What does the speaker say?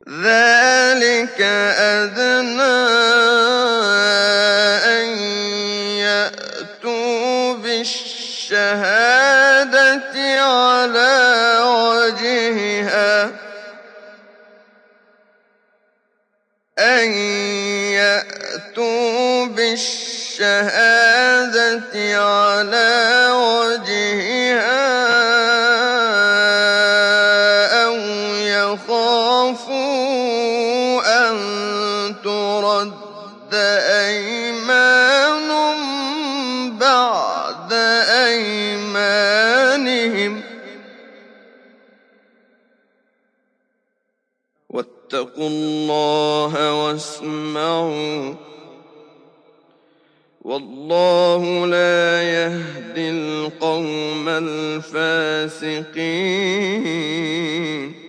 ذلك أدنى أن يأتوا بالشهادة على وجهها أو يخافوا أن ترد أيمان بعد أيمانهم واتقوا الله واسمعوا والله لا يهدي القوم الفاسقين